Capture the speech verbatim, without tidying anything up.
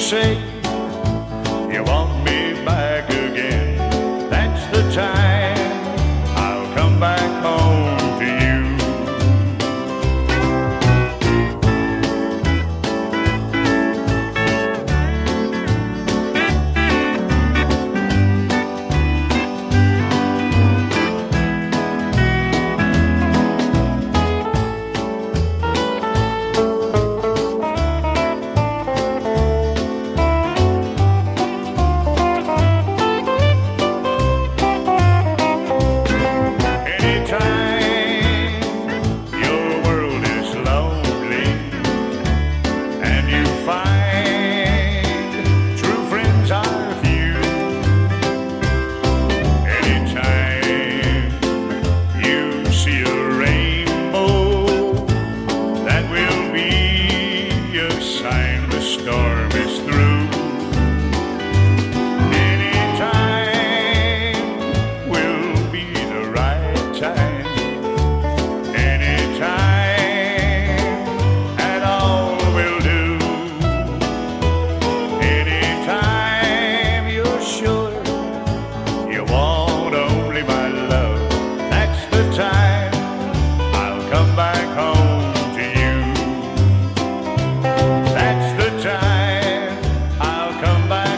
say you want me back again, that's the time I'll come back home to you. Storm is through. Anytime will be the right time. Anytime at all will do. Anytime you're sure you want only my love, that's the time I'll come back home to you. That's the time I'll come back.